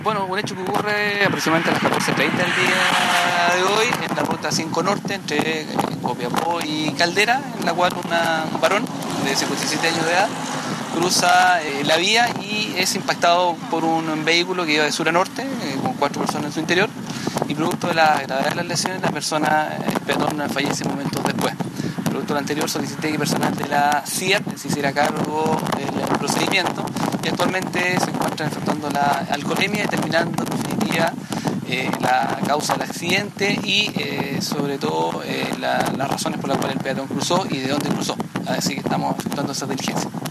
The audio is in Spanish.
Bueno, un hecho que ocurre aproximadamente a las 14:30 del día de hoy en la ruta 5 Norte entre Copiapó y Caldera, en la cual un varón de 57 años de edad cruza la vía y es impactado por un vehículo que iba de sur a norte con 4 personas en su interior, y producto de la gravedad de las lesiones la persona, el peatón, fallece momentos después. Producto de lo anterior, solicité que personal de la CIEP se hiciera cargo del procedimiento, y actualmente se encuentran efectuando la alcoholemia, determinando en definitiva la causa del accidente y sobre todo las razones por las cuales el peatón cruzó y de dónde cruzó. Así que estamos efectuando esa diligencia.